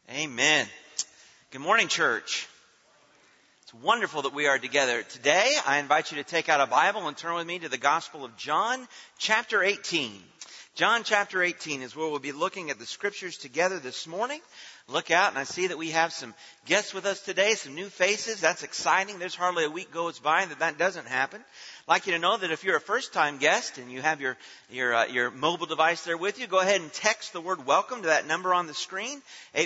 Amen. Good morning, church. It's wonderful that we are together. Today, I invite you to take out a Bible and turn with me to the Gospel of John, chapter 18. John chapter 18 is where we'll be looking at the Scriptures together this morning. Look out, and I see that we have some guests with us today, some new faces. That's exciting. There's hardly a week goes by that doesn't happen. I'd like you to know that if you're a first-time guest and you have your mobile device there with you, go ahead and text the word welcome to that number on the screen,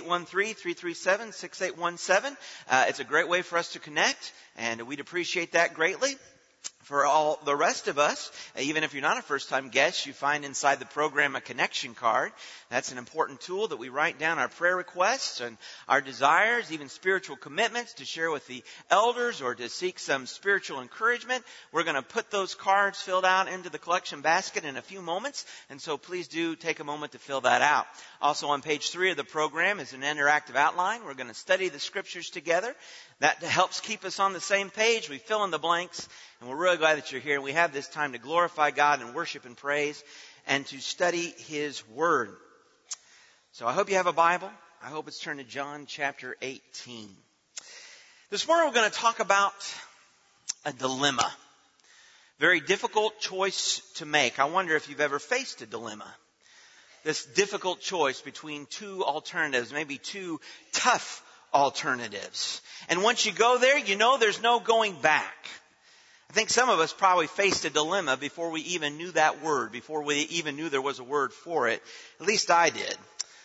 813-337-6817. It's a great way for us to connect, and we'd appreciate that greatly. For all the rest of us, even if you're not a first-time guest, you find inside the program a connection card. That's an important tool that we write down our prayer requests and our desires, even spiritual commitments to share with the elders or to seek some spiritual encouragement. We're going to put those cards filled out into the collection basket in a few moments, and so please do take a moment to fill that out. Also on page 3 of the program is an interactive outline. We're going to study the Scriptures together. That helps keep us on the same page. We fill in the blanks, and we're really glad that you're here. We have this time to glorify God and worship and praise and to study His Word. So I hope you have a Bible. I hope it's turned to John chapter 18. This morning we're going to talk about a dilemma. Very difficult choice to make. I wonder if you've ever faced a dilemma. This difficult choice between two alternatives, maybe two tough alternatives. And once you go there, you know there's no going back. I think some of us probably faced a dilemma before we even knew that word, before we even knew there was a word for it. At least I did.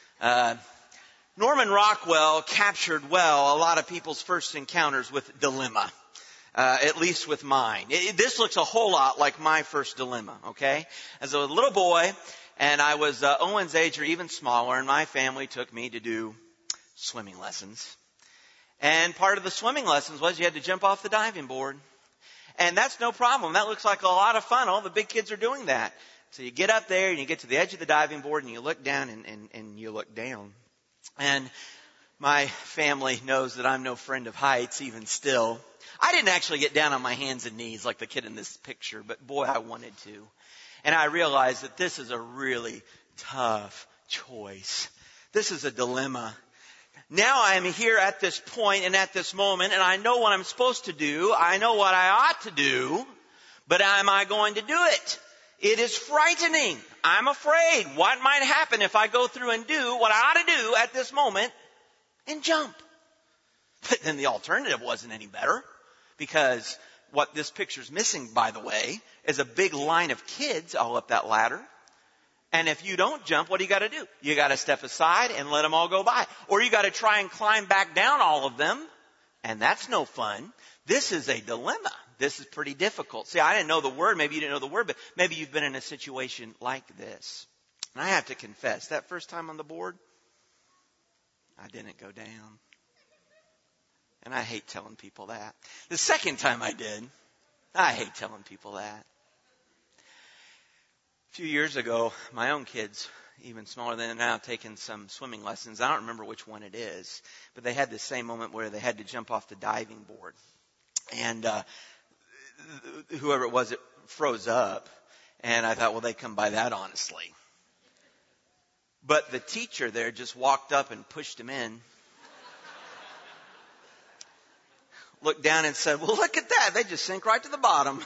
Norman Rockwell captured well a lot of people's first encounters with dilemma, at least with mine. This looks a whole lot like my first dilemma, okay? As a little boy, and I was Owen's age or even smaller, and my family took me to do swimming lessons. And part of the swimming lessons was you had to jump off the diving board. And that's no problem. That looks like a lot of fun. All the big kids are doing that. So you get up there and you get to the edge of the diving board and you look down and you look down. And my family knows that I'm no friend of heights even still. I didn't actually get down on my hands and knees like the kid in this picture, but boy, I wanted to. And I realized that this is a really tough choice. This is a dilemma. Now I am here at this point and at this moment, and I know what I'm supposed to do. I know what I ought to do, but am I going to do it? It is frightening. I'm afraid what might happen if I go through and do what I ought to do at this moment and jump. But then the alternative wasn't any better, because what this picture's missing, by the way, is a big line of kids all up that ladder. And if you don't jump, what do you got to do? You got to step aside and let them all go by. Or you got to try and climb back down all of them. And that's no fun. This is a dilemma. This is pretty difficult. See, I didn't know the word. Maybe you didn't know the word, but maybe you've been in a situation like this. And I have to confess, that first time on the board, I didn't go down. And I hate telling people that. The second time I did, I hate telling people that. A few years ago, my own kids, even smaller than now, taken some swimming lessons. I don't remember which one it is, but they had the same moment where they had to jump off the diving board. And whoever it was, it froze up. And I thought, well, they come by that honestly. But the teacher there just walked up and pushed him in. Looked down and said, well, look at that. They just sink right to the bottom.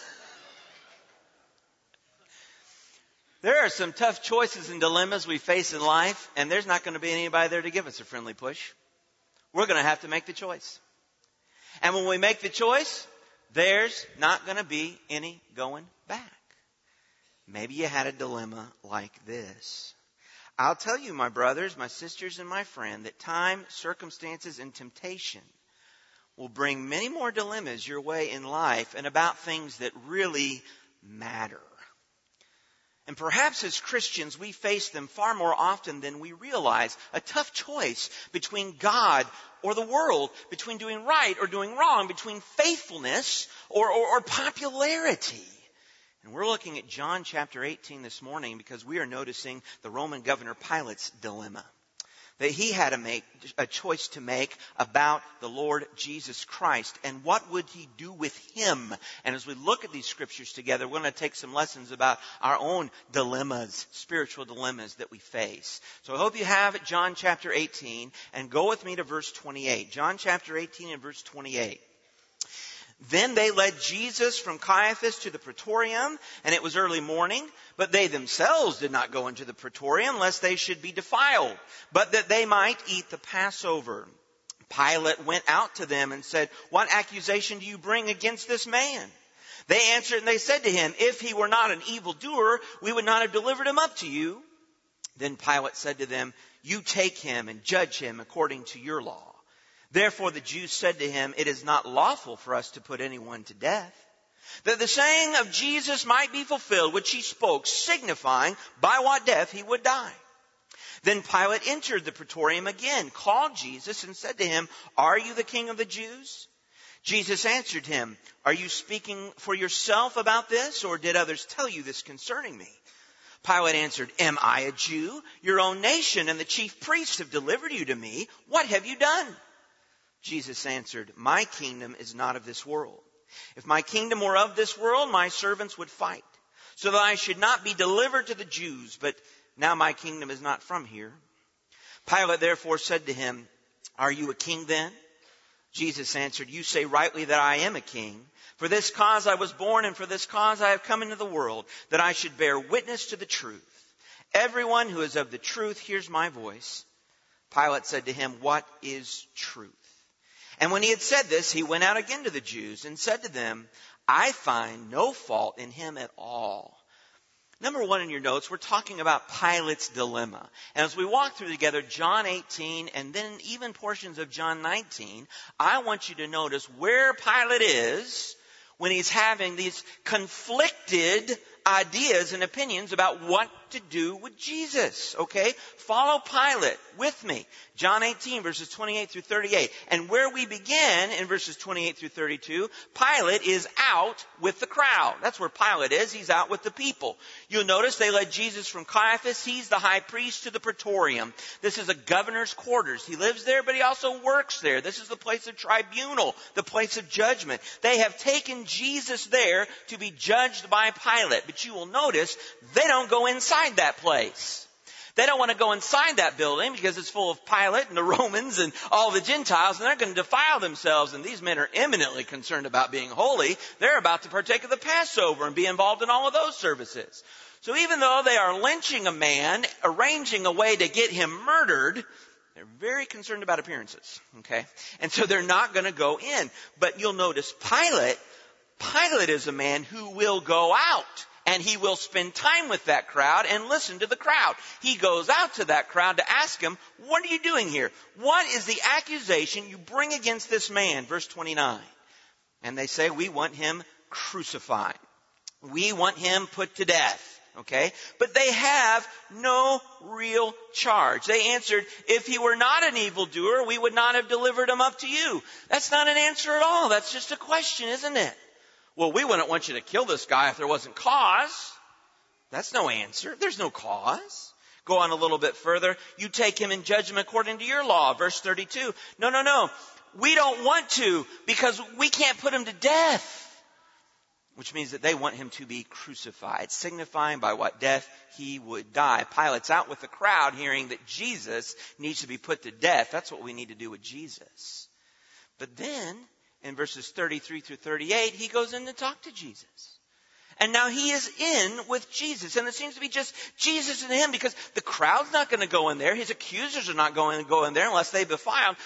There are some tough choices and dilemmas we face in life, and there's not going to be anybody there to give us a friendly push. We're going to have to make the choice. And when we make the choice, there's not going to be any going back. Maybe you had a dilemma like this. I'll tell you, my brothers, my sisters, and my friend, that time, circumstances, and temptation will bring many more dilemmas your way in life and about things that really matter. And perhaps as Christians, we face them far more often than we realize. A tough choice between God or the world, between doing right or doing wrong, between faithfulness or popularity. And we're looking at John chapter 18 this morning because we are noticing the Roman governor Pilate's dilemma. that he had to make a choice to make about the Lord Jesus Christ. And what would he do with him? And as we look at these scriptures together, we're going to take some lessons about our own dilemmas, spiritual dilemmas that we face. So I hope you have John chapter 18, and go with me to verse 28. John chapter 18 and verse 28. Then they led Jesus from Caiaphas to the praetorium, and it was early morning. But they themselves did not go into the praetorium, lest they should be defiled, but that they might eat the Passover. Pilate went out to them and said, "What accusation do you bring against this man?" They answered and they said to him, "If he were not an evildoer, we would not have delivered him up to you." Then Pilate said to them, "You take him and judge him according to your law." Therefore the Jews said to him, "It is not lawful for us to put anyone to death," that the saying of Jesus might be fulfilled, which he spoke, signifying by what death he would die. Then Pilate entered the praetorium again, called Jesus, and said to him, "Are you the king of the Jews?" Jesus answered him, "Are you speaking for yourself about this, or did others tell you this concerning me?" Pilate answered, "Am I a Jew? Your own nation and the chief priests have delivered you to me. What have you done?" Jesus answered, "My kingdom is not of this world. If my kingdom were of this world, my servants would fight, so that I should not be delivered to the Jews. But now my kingdom is not from here." Pilate therefore said to him, "Are you a king then?" Jesus answered, "You say rightly that I am a king. For this cause I was born, and for this cause I have come into the world, that I should bear witness to the truth. Everyone who is of the truth hears my voice." Pilate said to him, "What is truth?" And when he had said this, he went out again to the Jews and said to them, "I find no fault in him at all." Number one in your notes, we're talking about Pilate's dilemma. And as we walk through together John 18 and then even portions of John 19, I want you to notice where Pilate is when he's having these conflicted ideas and opinions about what to do with Jesus. Okay? Follow Pilate with me. John 18 verses 28 through 38. And where we begin in verses 28 through 32, Pilate is out with the crowd. That's where Pilate is. He's out with the people. You'll notice they led Jesus from Caiaphas. He's the high priest, to the praetorium. This is a governor's quarters. He lives there, but he also works there. This is the place of tribunal, the place of judgment. They have taken Jesus there to be judged by Pilate. But you will notice they don't go inside that place. They don't want to go inside that building because it's full of Pilate and the Romans and all the Gentiles, and they're going to defile themselves. And these men are eminently concerned about being holy. They're about to partake of the Passover and be involved in all of those services. So even though they are lynching a man, arranging a way to get him murdered, they're very concerned about appearances. Okay? And so they're not going to go in. But you'll notice Pilate is a man who will go out. And he will spend time with that crowd and listen to the crowd. He goes out to that crowd to ask him, "What are you doing here? What is the accusation you bring against this man?" Verse 29. And they say, "We want him crucified. We want him put to death." Okay? But they have no real charge. They answered, "If he were not an evildoer, we would not have delivered him up to you." That's not an answer at all. That's just a question, isn't it? "Well, we wouldn't want you to kill this guy if there wasn't cause." That's no answer. There's no cause. Go on a little bit further. "You take him in judgment according to your law." Verse 32. No. We don't want to because we can't put him to death. Which means that they want him to be crucified, signifying by what death he would die. Pilate's out with the crowd hearing that Jesus needs to be put to death. That's what we need to do with Jesus. But then, in verses 33 through 38, he goes in to talk to Jesus. And now he is in with Jesus. And it seems to be just Jesus and him because the crowd's not going to go in there. His accusers are not going to go in there unless they be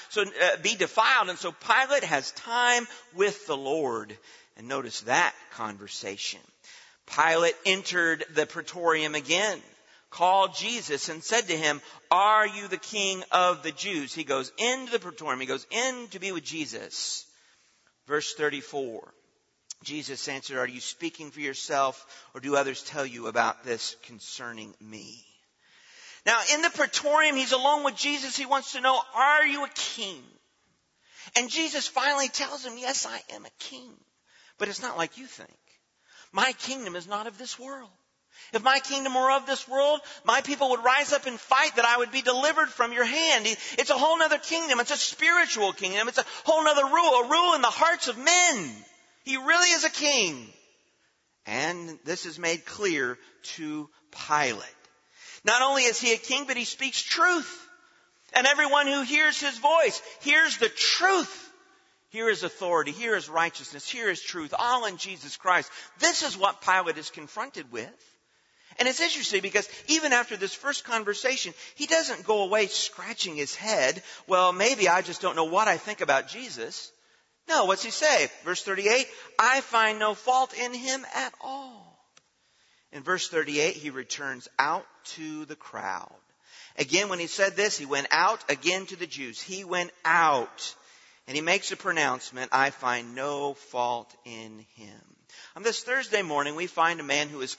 defiled. And so Pilate has time with the Lord. And notice that conversation. Pilate entered the praetorium again, called Jesus and said to him, "Are you the king of the Jews?" He goes into the praetorium. He goes in to be with Jesus. Verse 34, Jesus answered, "Are you speaking for yourself, or do others tell you about this concerning me?" Now, in the praetorium, he's alone with Jesus. He wants to know, are you a king? And Jesus finally tells him, "Yes, I am a king. But it's not like you think. My kingdom is not of this world. If my kingdom were of this world, my people would rise up and fight that I would be delivered from your hand. It's a whole nother kingdom. It's a spiritual kingdom. It's a whole nother rule, a rule in the hearts of men. He really is a king. And this is made clear to Pilate. Not only is he a king, but he speaks truth. And everyone who hears his voice hears the truth. Here is authority. Here is righteousness. Here is truth. All in Jesus Christ. This is what Pilate is confronted with. And it's interesting because even after this first conversation, he doesn't go away scratching his head. Well, maybe I just don't know what I think about Jesus. No, what's he say? Verse 38, I find no fault in him at all. In verse 38, he returns out to the crowd. Again, when he said this, he went out again to the Jews. He went out. And he makes a pronouncement, I find no fault in him. On this Thursday morning, we find a man who is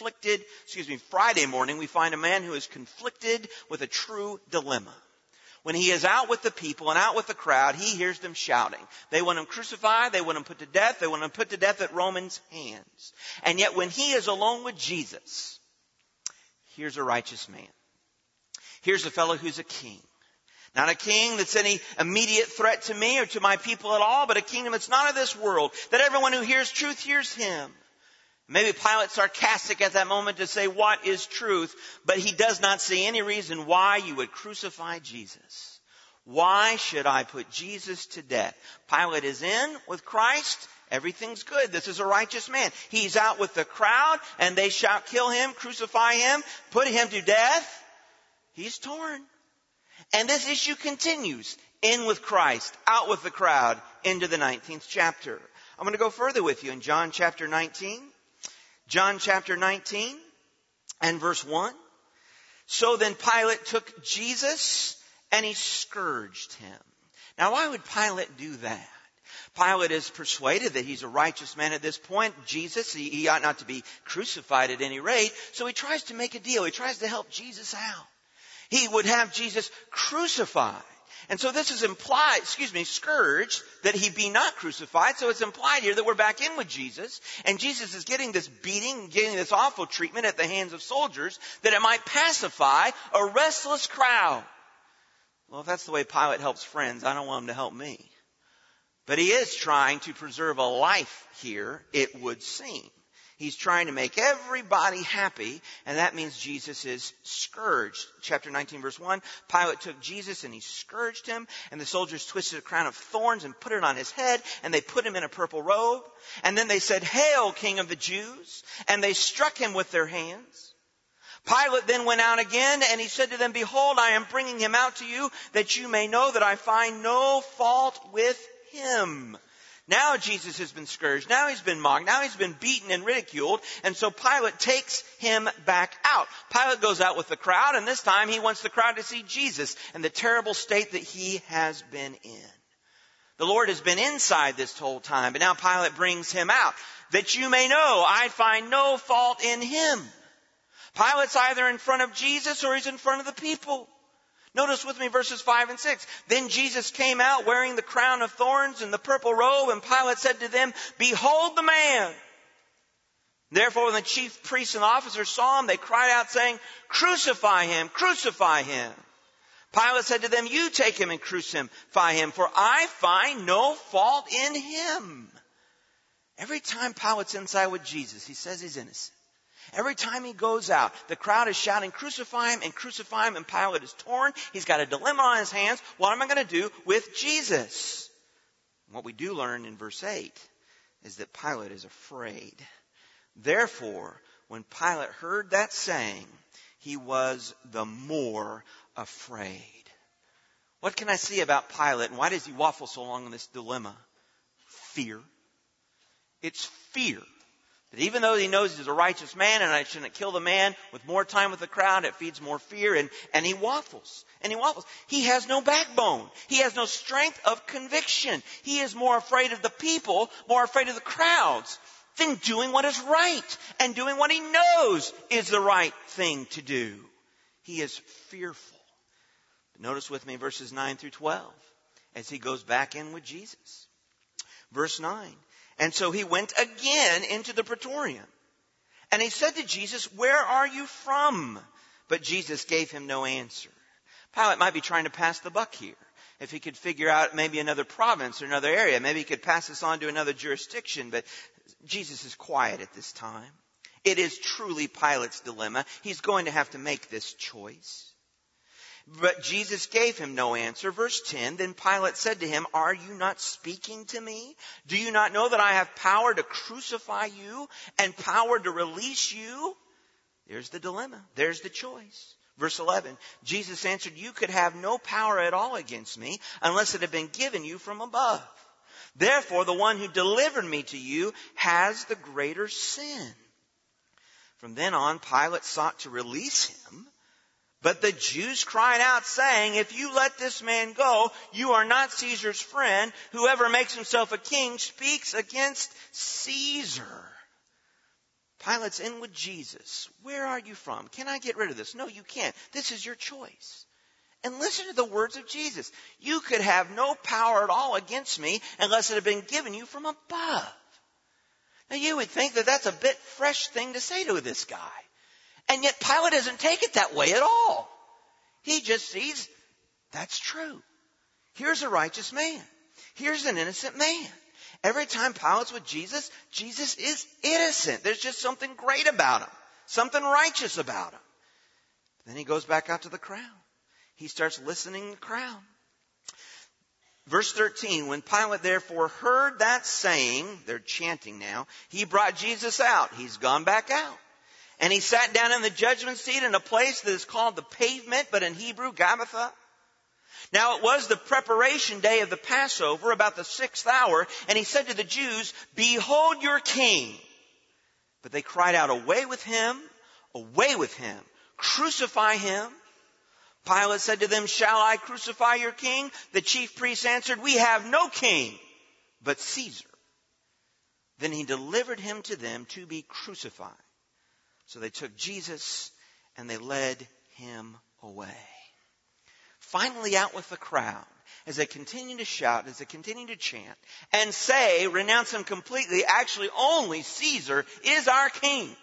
Friday morning, we find a man who is conflicted with a true dilemma. When he is out with the people and out with the crowd, he hears them shouting. They want him crucified, they want him put to death, they want him put to death at Romans' hands. And yet when he is alone with Jesus, here's a righteous man. Here's a fellow who's a king. Not a king that's any immediate threat to me or to my people at all, but a kingdom that's not of this world. That everyone who hears truth hears him. Maybe Pilate's sarcastic at that moment to say, what is truth? But he does not see any reason why you would crucify Jesus. Why should I put Jesus to death? Pilate is in with Christ. Everything's good. This is a righteous man. He's out with the crowd and they shout, kill him, crucify him, put him to death. He's torn. And this issue continues. In with Christ, out with the crowd, into the 19th chapter. I'm going to go further with you in John chapter 19. John chapter 19 and verse 1. So then Pilate took Jesus and he scourged him. Now why would Pilate do that? Pilate is persuaded that he's a righteous man at this point. Jesus, he ought not to be crucified at any rate. So he tries to make a deal. He tries to help Jesus out. He would have Jesus crucified. And so this is scourged, that he be not crucified. So it's implied here that we're back in with Jesus. And Jesus is getting this beating, getting this awful treatment at the hands of soldiers, that it might pacify a restless crowd. Well, if that's the way Pilate helps friends, I don't want him to help me. But he is trying to preserve a life here, it would seem. He's trying to make everybody happy, and that means Jesus is scourged. Chapter 19, verse 1, Pilate took Jesus and he scourged him, and the soldiers twisted a crown of thorns and put it on his head, and they put him in a purple robe. And then they said, Hail, King of the Jews! And they struck him with their hands. Pilate then went out again, and he said to them, Behold, I am bringing him out to you, that you may know that I find no fault with him. Now Jesus has been scourged. Now he's been mocked. Now he's been beaten and ridiculed. And so Pilate takes him back out. Pilate goes out with the crowd, and this time he wants the crowd to see Jesus and the terrible state that he has been in. The Lord has been inside this whole time, but now Pilate brings him out. That you may know I find no fault in him. Pilate's either in front of Jesus or he's in front of the people. Notice with me verses 5 and 6. Then Jesus came out wearing the crown of thorns and the purple robe, and Pilate said to them, Behold the man! Therefore, when the chief priests and officers saw him, they cried out, saying, Crucify him! Crucify him! Pilate said to them, You take him and crucify him, for I find no fault in him. Every time Pilate's inside with Jesus, he says he's innocent. Every time he goes out, the crowd is shouting, crucify him, and Pilate is torn. He's got a dilemma on his hands. What am I going to do with Jesus? What we do learn in verse 8 is that Pilate is afraid. Therefore, when Pilate heard that saying, he was the more afraid. What can I see about Pilate, and why does he waffle so long on this dilemma? Fear. It's fear. That even though he knows he's a righteous man and I shouldn't kill the man, with more time with the crowd, it feeds more fear, and he waffles. And he waffles. He has no backbone. He has no strength of conviction. He is more afraid of the people, more afraid of the crowds, than doing what is right and doing what he knows is the right thing to do. He is fearful. But notice with me verses 9 through 12 as he goes back in with Jesus. Verse 9. And so he went again into the praetorium. And he said to Jesus, "Where are you from?" But Jesus gave him no answer. Pilate might be trying to pass the buck here. If he could figure out maybe another province or another area, maybe he could pass this on to another jurisdiction. But Jesus is quiet at this time. It is truly Pilate's dilemma. He's going to have to make this choice. But Jesus gave him no answer. Verse 10, then Pilate said to him, "Are you not speaking to me? Do you not know that I have power to crucify you and power to release you?" There's the dilemma. There's the choice. Verse 11, Jesus answered, "You could have no power at all against me unless it had been given you from above. Therefore, the one who delivered me to you has the greater sin." From then on, Pilate sought to release him. But the Jews cried out, saying, "If you let this man go, you are not Caesar's friend. Whoever makes himself a king speaks against Caesar." Pilate's in with Jesus. "Where are you from? Can I get rid of this?" "No, you can't. This is your choice." And listen to the words of Jesus. "You could have no power at all against me unless it had been given you from above." Now you would think that that's a bit fresh thing to say to this guy. And yet Pilate doesn't take it that way at all. He just sees that's true. Here's a righteous man. Here's an innocent man. Every time Pilate's with Jesus, Jesus is innocent. There's just something great about him. Something righteous about him. Then he goes back out to the crowd. He starts listening to the crowd. Verse 13, when Pilate therefore heard that saying, they're chanting now, he brought Jesus out. He's gone back out. And he sat down in the judgment seat in a place that is called the Pavement, but in Hebrew, Gabbatha. Now it was the preparation day of the Passover, about the 6th hour, and he said to the Jews, "Behold your king." But they cried out, "Away with him, crucify him." Pilate said to them, "Shall I crucify your king?" The chief priests answered, "We have no king but Caesar." Then he delivered him to them to be crucified. So they took Jesus and they led him away. Finally out with the crowd, as they continue to shout, as they continue to chant, and say, renounce him completely, actually only Caesar is our king.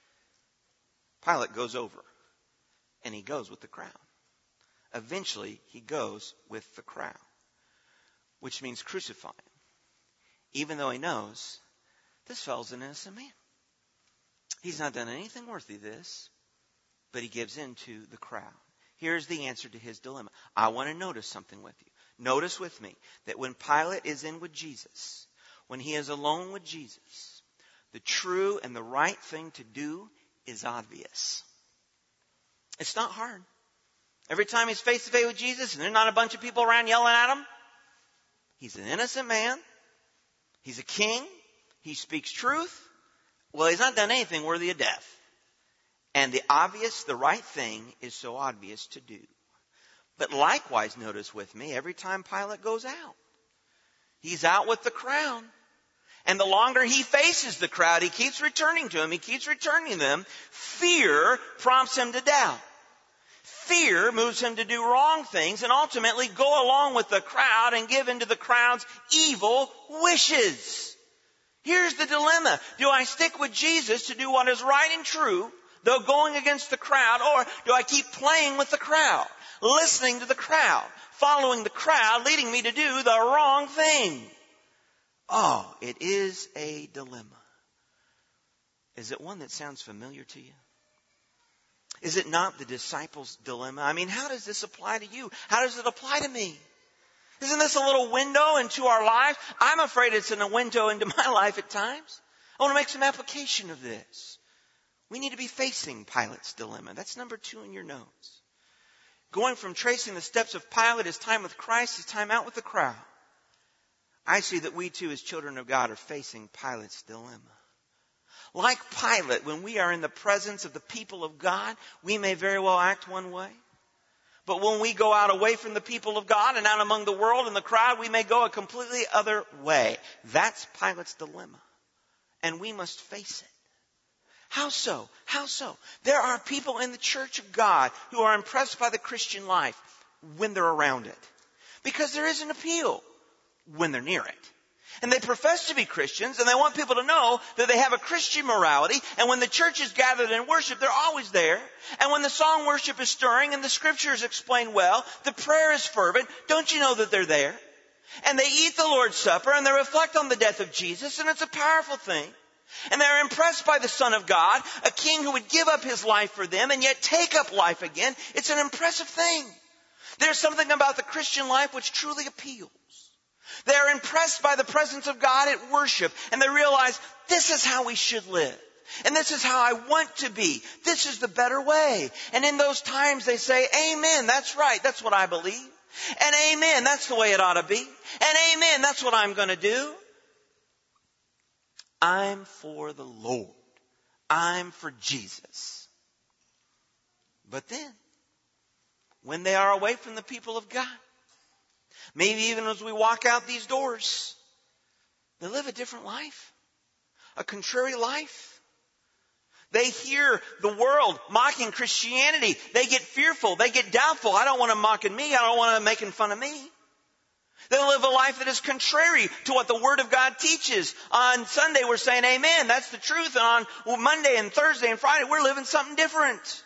Pilate goes over and he goes with the crowd. Eventually he goes with the crowd, which means crucify him, even though he knows this fellow's an innocent man. He's not done anything worthy of this, but he gives in to the crowd. Here's the answer to his dilemma. I want to notice something with you. Notice with me that when Pilate is in with Jesus, when he is alone with Jesus, the true and the right thing to do is obvious. It's not hard. Every time he's face to face with Jesus and there's not a bunch of people around yelling at him, he's an innocent man. He's a king. He speaks truth. Well, he's not done anything worthy of death. And the right thing is so obvious to do. But likewise, notice with me, every time Pilate goes out, he's out with the crowd. And the longer he faces the crowd, he keeps returning to them. He keeps returning them. Fear prompts him to doubt. Fear moves him to do wrong things and ultimately go along with the crowd and give in to the crowd's evil wishes. Here's the dilemma. Do I stick with Jesus to do what is right and true, though going against the crowd, or do I keep playing with the crowd, listening to the crowd, following the crowd, leading me to do the wrong thing? Oh, it is a dilemma. Is it one that sounds familiar to you? Is it not the disciples' dilemma? I mean, how does this apply to you? How does it apply to me? Isn't this a little window into our lives? I'm afraid it's a window into my life at times. I want to make some application of this. We need to be facing Pilate's dilemma. That's number 2 in your notes. Going from tracing the steps of Pilate, his time with Christ, his time out with the crowd. I see that we too, as children of God, are facing Pilate's dilemma. Like Pilate, when we are in the presence of the people of God, we may very well act one way. But when we go out away from the people of God and out among the world and the crowd, we may go a completely other way. That's Pilate's dilemma. And we must face it. How so? How so? There are people in the church of God who are impressed by the Christian life when they're around it. Because there is an appeal when they're near it. And they profess to be Christians, and they want people to know that they have a Christian morality. And when the church is gathered in worship, they're always there. And when the song worship is stirring and the scriptures explain well, the prayer is fervent, don't you know that they're there? And they eat the Lord's Supper, and they reflect on the death of Jesus, and it's a powerful thing. And they're impressed by the Son of God, a king who would give up his life for them and yet take up life again. It's an impressive thing. There's something about the Christian life which truly appeals. They're impressed by the presence of God at worship, and they realize this is how we should live. And this is how I want to be. This is the better way. And in those times they say, amen, that's right, that's what I believe. And amen, that's the way it ought to be. And amen, that's what I'm going to do. I'm for the Lord. I'm for Jesus. But then, when they are away from the people of God, maybe even as we walk out these doors, they live a different life, a contrary life. They hear the world mocking Christianity. They get fearful. They get doubtful. I don't want them mocking me. I don't want them making fun of me. They live a life that is contrary to what the Word of God teaches. On Sunday, we're saying amen. That's the truth. And on Monday and Thursday and Friday, we're living something different.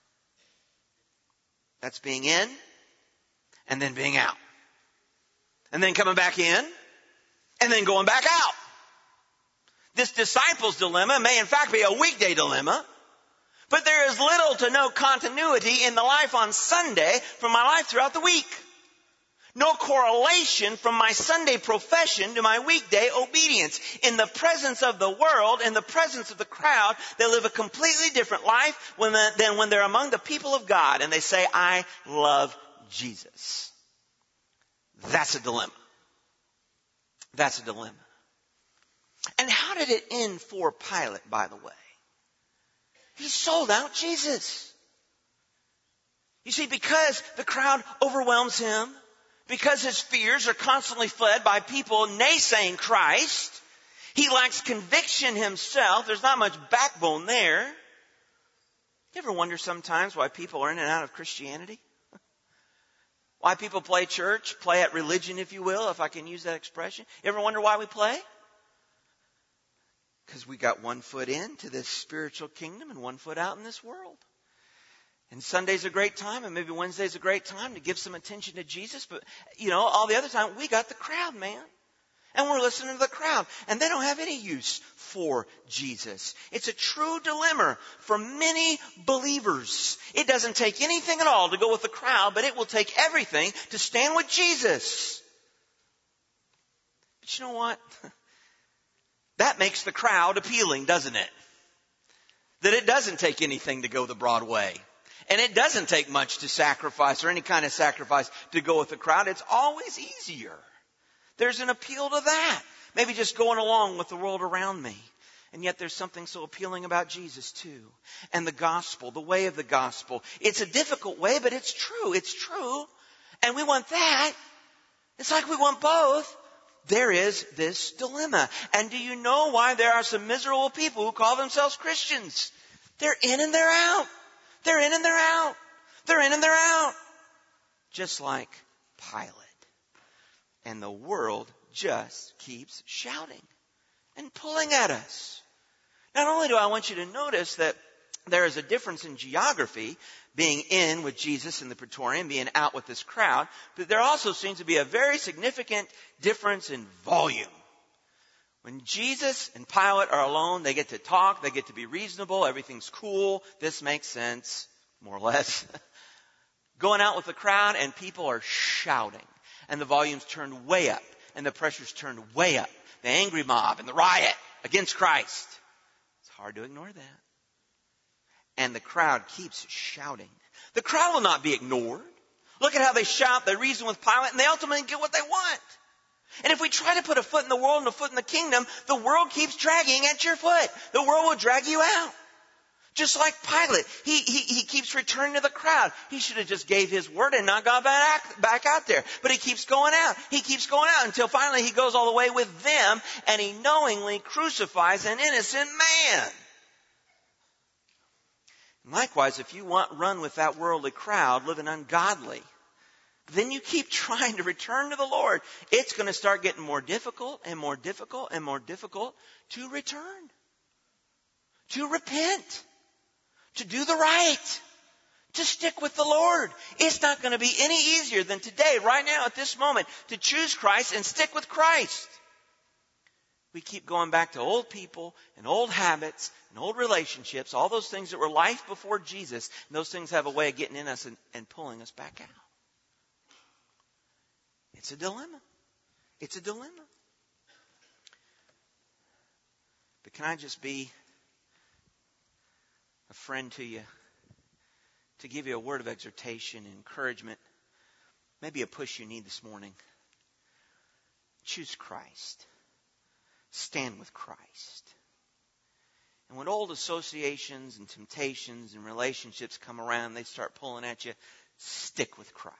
That's being in and then being out. And then coming back in and then going back out. This disciples' dilemma may in fact be a weekday dilemma, but there is little to no continuity in the life on Sunday from my life throughout the week. No correlation from my Sunday profession to my weekday obedience. In the presence of the world, in the presence of the crowd, they live a completely different life than when they're among the people of God and they say, I love Jesus. That's a dilemma. That's a dilemma. And how did it end for Pilate, by the way? He sold out Jesus. You see, because the crowd overwhelms him, because his fears are constantly fed by people naysaying Christ, he lacks conviction himself. There's not much backbone there. You ever wonder sometimes why people are in and out of Christianity? Why people play church, play at religion, if you will, if I can use that expression. You ever wonder why we play? Because we got one foot into this spiritual kingdom and one foot out in this world. And Sunday's a great time, and maybe Wednesday's a great time to give some attention to Jesus. But, all the other time, we got the crowd, man. And we're listening to the crowd. And they don't have any use for Jesus. It's a true dilemma for many believers. It doesn't take anything at all to go with the crowd, but it will take everything to stand with Jesus. But you know what? That makes the crowd appealing, doesn't it? That it doesn't take anything to go the broad way. And it doesn't take much to sacrifice or any kind of sacrifice to go with the crowd. It's always easier. There's an appeal to that. Maybe just going along with the world around me. And yet there's something so appealing about Jesus too. And the gospel, the way of the gospel. It's a difficult way, but it's true. It's true. And we want that. It's like we want both. There is this dilemma. And do you know why there are some miserable people who call themselves Christians? They're in and they're out. They're in and they're out. They're in and they're out. Just like Pilate. And the world just keeps shouting and pulling at us. Not only do I want you to notice that there is a difference in geography, being in with Jesus in the Praetorium, being out with this crowd, but there also seems to be a very significant difference in volume. When Jesus and Pilate are alone, they get to talk, they get to be reasonable, everything's cool, this makes sense, more or less. Going out with the crowd and people are shouting. And the volume's turned way up. And the pressure's turned way up. The angry mob and the riot against Christ. It's hard to ignore that. And the crowd keeps shouting. The crowd will not be ignored. Look at how they shout, they reason with Pilate, and they ultimately get what they want. And if we try to put a foot in the world and a foot in the kingdom, the world keeps dragging at your foot. The world will drag you out. Just like Pilate, he keeps returning to the crowd. He should have just gave his word and not gone back out there. But he keeps going out. He keeps going out until finally he goes all the way with them and he knowingly crucifies an innocent man. Likewise, if you run with that worldly crowd living ungodly, then you keep trying to return to the Lord. It's going to start getting more difficult and more difficult and more difficult to return, to repent, to do the right, to stick with the Lord. It's not going to be any easier than today, right now, at this moment, to choose Christ and stick with Christ. We keep going back to old people and old habits and old relationships, all those things that were life before Jesus, and those things have a way of getting in us and pulling us back out. It's a dilemma. It's a dilemma. But can I just be a friend to you, to give you a word of exhortation and encouragement, maybe a push you need this morning? Choose Christ. Stand with Christ. And when old associations and temptations and relationships come around, they start pulling at you, stick with Christ.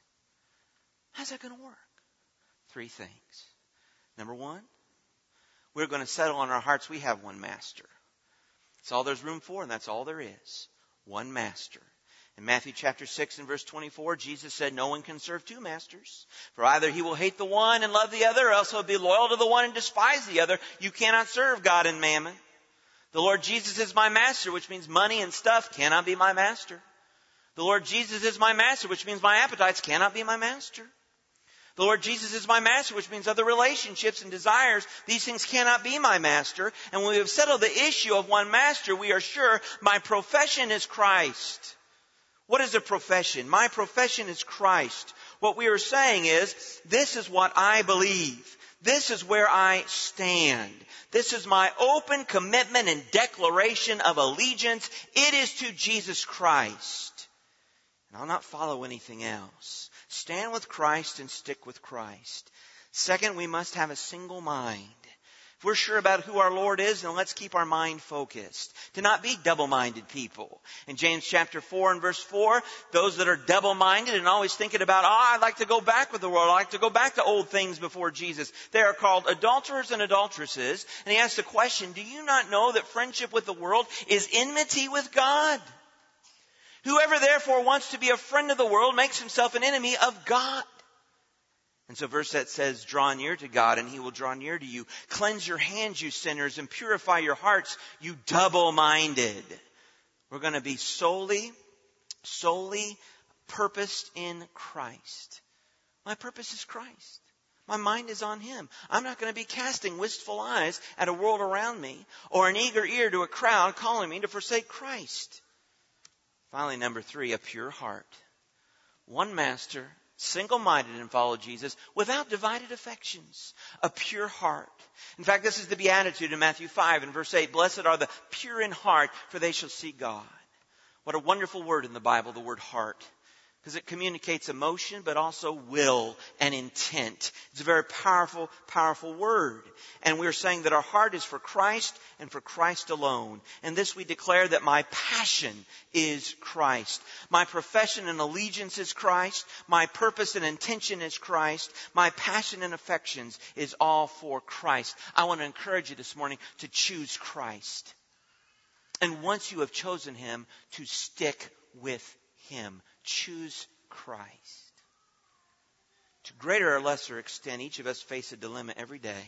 How's that going to work? 3 things. Number 1, we're going to settle on our hearts we have one master. That's all there's room for, and that's all there is. One master. In Matthew chapter 6 and verse 24, Jesus said, no one can serve 2 masters. For either he will hate the one and love the other, or else he'll be loyal to the one and despise the other. You cannot serve God and mammon. The Lord Jesus is my master, which means money and stuff cannot be my master. The Lord Jesus is my master, which means my appetites cannot be my master. The Lord Jesus is my master, which means other relationships and desires. These things cannot be my master. And when we have settled the issue of one master, we are sure my profession is Christ. What is a profession? My profession is Christ. What we are saying is, this is what I believe. This is where I stand. This is my open commitment and declaration of allegiance. It is to Jesus Christ. And I'll not follow anything else. Stand with Christ and stick with Christ. Second, we must have a single mind. If we're sure about who our Lord is, then let's keep our mind focused. To not be double-minded people. In James chapter 4 and verse 4, those that are double-minded and always thinking about, I'd like to go back with the world. I'd like to go back to old things before Jesus. They are called adulterers and adulteresses. And he asks the question, do you not know that friendship with the world is enmity with God? Whoever therefore wants to be a friend of the world makes himself an enemy of God. And so verse that says, draw near to God and he will draw near to you. Cleanse your hands, you sinners, and purify your hearts, you double-minded. We're going to be solely purposed in Christ. My purpose is Christ. My mind is on Him. I'm not going to be casting wistful eyes at a world around me or an eager ear to a crowd calling me to forsake Christ. Finally, number 3, a pure heart. One master, single-minded and follow Jesus without divided affections. A pure heart. In fact, this is the beatitude in Matthew 5 and verse 8. Blessed are the pure in heart, for they shall see God. What a wonderful word in the Bible, the word heart. Because it communicates emotion, but also will and intent. It's a very powerful, powerful word. And we're saying that our heart is for Christ and for Christ alone. And this we declare that my passion is Christ. My profession and allegiance is Christ. My purpose and intention is Christ. My passion and affections is all for Christ. I want to encourage you this morning to choose Christ. And once you have chosen Him, to stick with Him. Choose Christ. To greater or lesser extent, each of us face a dilemma every day.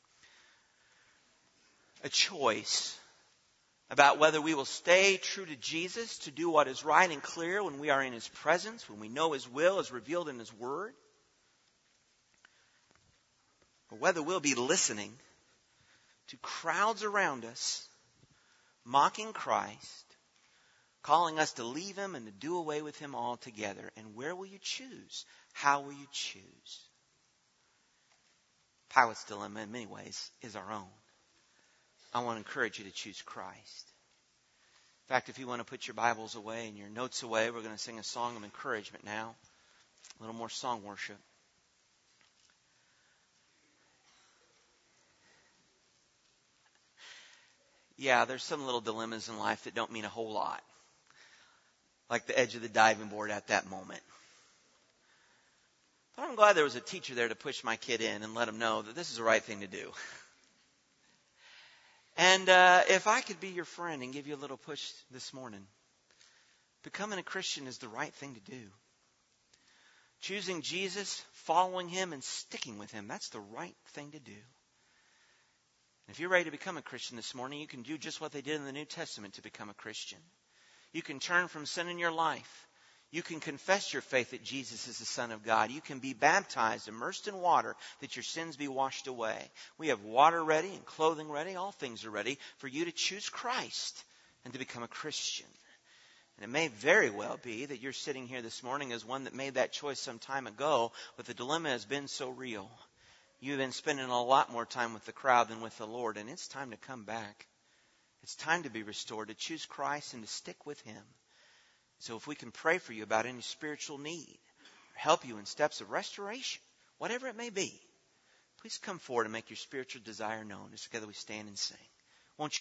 A choice about whether we will stay true to Jesus, to do what is right and clear when we are in His presence, when we know His will is revealed in His Word, or whether we'll be listening to crowds around us mocking Christ, calling us to leave Him and to do away with Him altogether. And where will you choose? How will you choose? Pilate's dilemma, in many ways, is our own. I want to encourage you to choose Christ. In fact, if you want to put your Bibles away and your notes away, we're going to sing a song of encouragement now. A little more song worship. Yeah, there's some little dilemmas in life that don't mean a whole lot. Like the edge of the diving board at that moment. But I'm glad there was a teacher there to push my kid in and let him know that this is the right thing to do. And if I could be your friend and give you a little push this morning, becoming a Christian is the right thing to do. Choosing Jesus, following Him, and sticking with Him, that's the right thing to do. If you're ready to become a Christian this morning, you can do just what they did in the New Testament to become a Christian. You can turn from sin in your life. You can confess your faith that Jesus is the Son of God. You can be baptized, immersed in water, that your sins be washed away. We have water ready and clothing ready. All things are ready for you to choose Christ and to become a Christian. And it may very well be that you're sitting here this morning as one that made that choice some time ago, but the dilemma has been so real. You've been spending a lot more time with the crowd than with the Lord, and it's time to come back. It's time to be restored, to choose Christ and to stick with Him. So if we can pray for you about any spiritual need, or help you in steps of restoration, whatever it may be, please come forward and make your spiritual desire known as together we stand and sing.